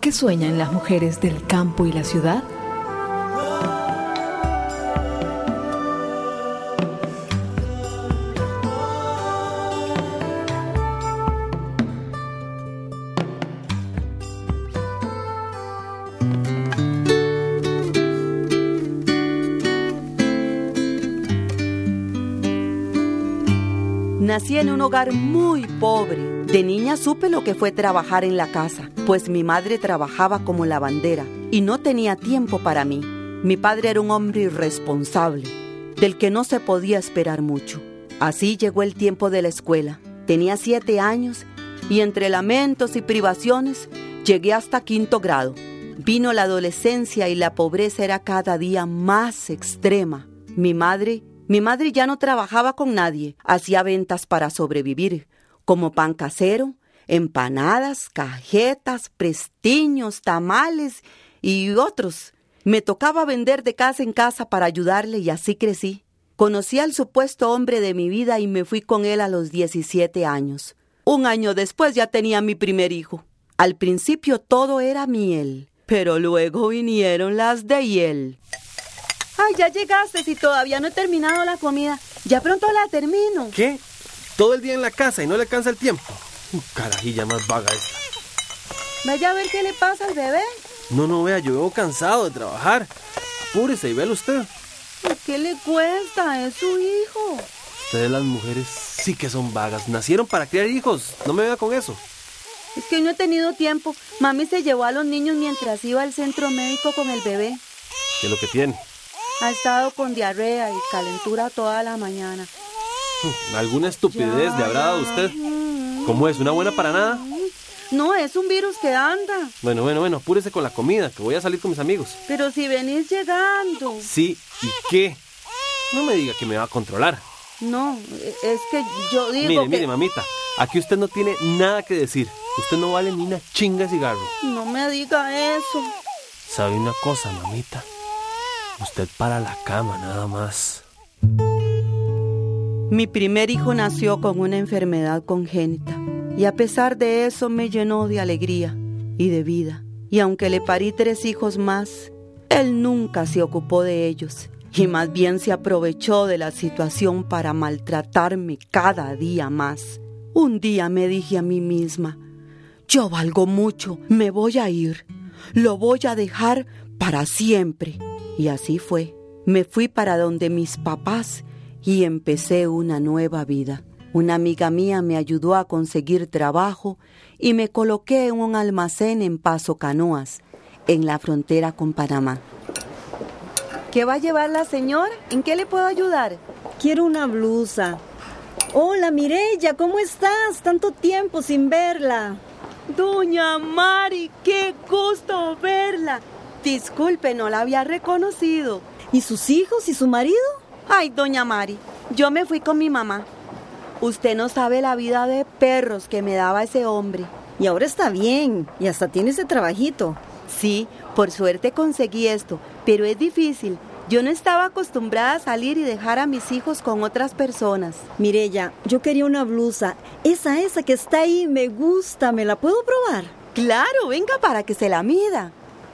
qué sueñan las mujeres del campo y la ciudad? Nací en un hogar muy pobre. De niña supe lo que fue trabajar en la casa, pues mi madre trabajaba como lavandera y no tenía tiempo para mí. Mi padre era un hombre irresponsable, del que no se podía esperar mucho. Así llegó el tiempo de la escuela. Tenía 7 años y entre lamentos y privaciones llegué hasta 5º grado. Vino la adolescencia y la pobreza era cada día más extrema. Mi madre ya no trabajaba con nadie, hacía ventas para sobrevivir, como pan casero, empanadas, cajetas, prestiños, tamales y otros. Me tocaba vender de casa en casa para ayudarle y así crecí. Conocí al supuesto hombre de mi vida y me fui con él a los 17 años. 1 año después ya tenía mi primer hijo. Al principio todo era miel, pero luego vinieron las de hiel. Ay, ya llegaste, si todavía no he terminado la comida. Ya pronto la termino. ¿Qué? ¿Todo el día en la casa y no le alcanza el tiempo? Carajilla más vaga esta. Vaya a ver qué le pasa al bebé. No, vea, yo vengo cansado de trabajar. Apúrese y velo usted. ¿Qué le cuesta? Es su hijo. Ustedes las mujeres sí que son vagas. Nacieron para criar hijos. No me vea con eso. Es que hoy no he tenido tiempo. Mami se llevó a los niños mientras iba al centro médico con el bebé. ¿Qué es lo que tiene? Ha estado con diarrea y calentura toda la mañana. ¿Alguna estupidez le habrá dado a usted? ¿Cómo es? ¿Una buena para nada? No, es un virus que anda. Bueno, apúrese con la comida, que voy a salir con mis amigos. Pero si venís llegando. Sí, ¿y qué? No me diga que me va a controlar. No, es que yo digo Mire, mamita, aquí usted no tiene nada que decir. Usted no vale ni una chinga de cigarro. No me diga eso. ¿Sabe una cosa, mamita? Usted para la cama nada más. Mi primer hijo nació con una enfermedad congénita y a pesar de eso me llenó de alegría y de vida. Y aunque le parí 3 hijos más, él nunca se ocupó de ellos y más bien se aprovechó de la situación para maltratarme cada día más. Un día me dije a mí misma, yo valgo mucho, me voy a ir, lo voy a dejar para siempre. Y así fue. Me fui para donde mis papás y empecé una nueva vida. Una amiga mía me ayudó a conseguir trabajo y me coloqué en un almacén en Paso Canoas, en la frontera con Panamá. ¿Qué va a llevar la señora? ¿En qué le puedo ayudar? Quiero una blusa. Hola, Mireya, ¿cómo estás? Tanto tiempo sin verla. Doña Mari, qué gusto verla. Disculpe, no la había reconocido. ¿Y sus hijos y su marido? Ay, doña Mari, yo me fui con mi mamá. Usted no sabe la vida de perros que me daba ese hombre. Y ahora está bien, y hasta tiene ese trabajito. Sí, por suerte conseguí esto, pero es difícil. Yo no estaba acostumbrada a salir y dejar a mis hijos con otras personas. Mireya, yo quería una blusa. Esa que está ahí me gusta, ¿me la puedo probar? Claro, venga para que se la mida.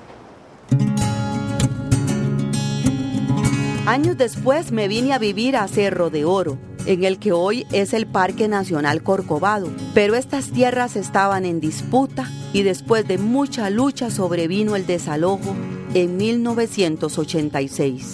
Años después me vine a vivir a Cerro de Oro, en el que hoy es el Parque Nacional Corcovado. Pero estas tierras estaban en disputa y después de mucha lucha sobrevino el desalojo en 1986.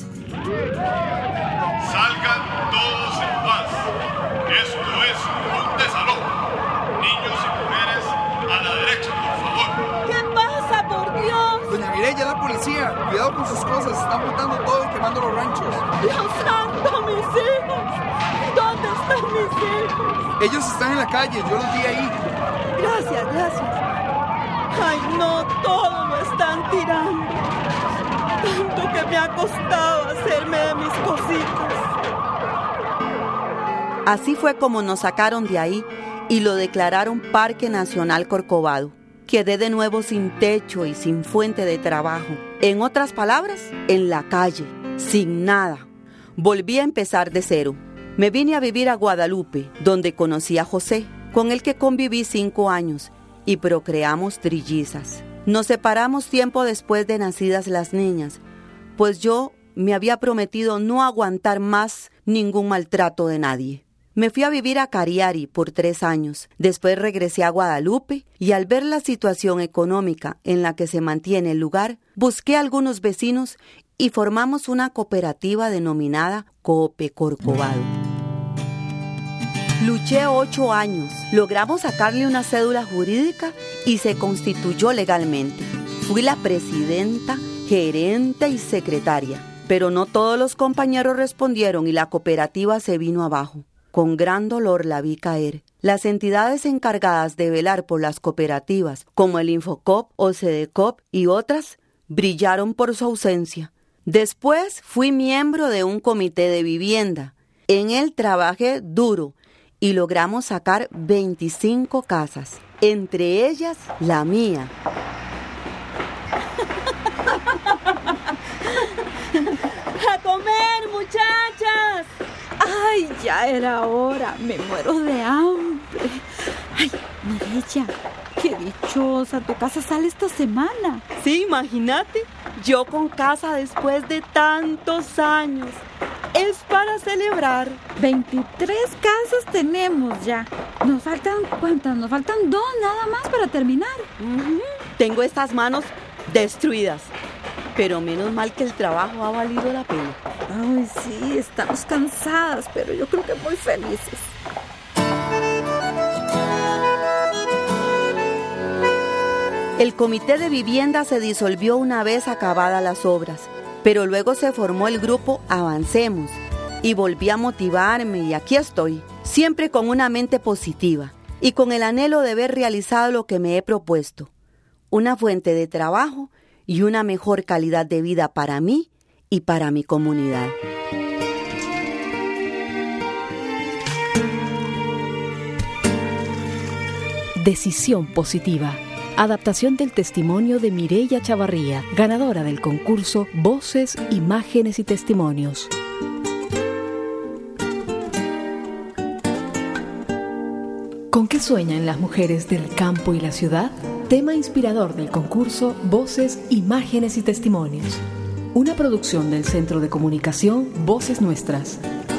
Salgan todos en paz. Esto es un desalojo. Niños y mujeres a la derecha, por favor. ¿Qué pasa, por Dios? Doña Mireya, la policía. Cuidado con sus cosas. Están botando todo y quemando los ranchos. Dios santo, mis hijos. ¿Dónde están mis hijos? Ellos están en la calle. Yo los vi ahí. Gracias. Ay, no, todo lo están tirando. Tanto que me ha costado hacerme de mis cositas. Así fue como nos sacaron de ahí y lo declararon Parque Nacional Corcovado. Quedé de nuevo sin techo y sin fuente de trabajo. En otras palabras, en la calle, sin nada. Volví a empezar de cero. Me vine a vivir a Guadalupe, donde conocí a José, con el que conviví 5 años y procreamos trillizas. Nos separamos tiempo después de nacidas las niñas, pues yo me había prometido no aguantar más ningún maltrato de nadie. Me fui a vivir a Cariari por 3 años. Después regresé a Guadalupe y al ver la situación económica en la que se mantiene el lugar, busqué a algunos vecinos y formamos una cooperativa denominada Coope Corcovado. Luché 8 años, logramos sacarle una cédula jurídica y se constituyó legalmente. Fui la presidenta, gerente y secretaria, pero no todos los compañeros respondieron y la cooperativa se vino abajo. Con gran dolor la vi caer. Las entidades encargadas de velar por las cooperativas, como el Infocop o Cedecop y otras, brillaron por su ausencia. Después fui miembro de un comité de vivienda. En él trabajé duro y logramos sacar 25 casas, entre ellas la mía. ¡A comer, muchachas! ¡Ay, ya era hora! Me muero de hambre. ¡Ay, Mireya! ¡Qué dichosa! Tu casa sale esta semana. Sí, imagínate, yo con casa después de tantos años. Es para celebrar. 23 casas tenemos ya. Nos faltan, ¿cuántas? Nos faltan 2 nada más para terminar. Tengo estas manos destruidas, pero menos mal que el trabajo ha valido la pena. Ay, sí, estamos cansadas, pero yo creo que muy felices. El comité de vivienda se disolvió una vez acabadas las obras, pero luego se formó el grupo Avancemos y volví a motivarme y aquí estoy, siempre con una mente positiva y con el anhelo de ver realizado lo que me he propuesto, una fuente de trabajo y una mejor calidad de vida para mí y para mi comunidad. Decisión positiva. Adaptación del testimonio de Mireya Chavarría, ganadora del concurso Voces, Imágenes y Testimonios. ¿Con qué sueñan las mujeres del campo y la ciudad? Tema inspirador del concurso Voces, Imágenes y Testimonios. Una producción del Centro de Comunicación Voces Nuestras.